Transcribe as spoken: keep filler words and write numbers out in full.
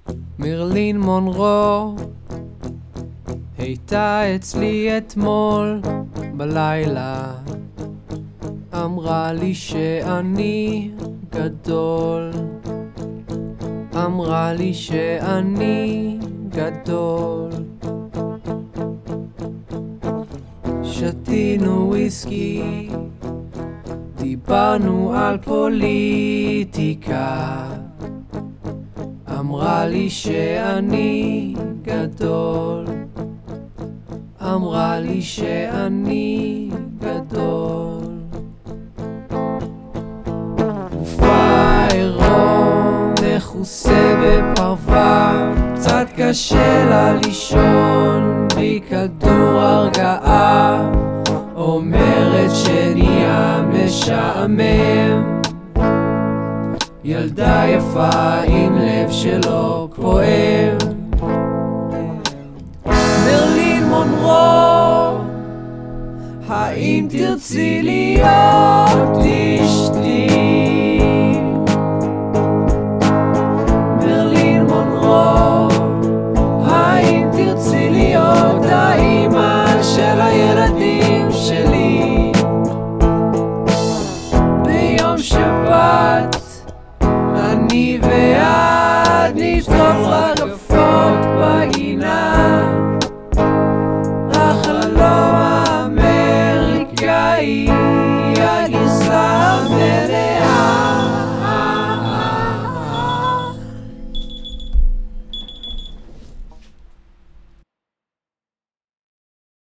מרלין מונרו הייתה אצלי אתמול בלילה, אמרה לי שאני גדול, אמרה לי שאני גדול. שתינו וויסקי, דיברנו על פוליטיקה, אמרה לי שאני גדול, אמרה לי שאני גדול. גופה עירום מכוסה בפרווה, קצת קשה לה לישון בלי כדור הרגעה, אומרת שנהיה משעמם, ילדה יפה עם לב שלא כואב. מרלין מונרו, האם תרצי להיות אשתי? מרלין מונרו, האם תרצי להיות האמא של הילדים שלי? ביום שבת אני ואת נשטוף רקפות בגינה, החלום האמריקאי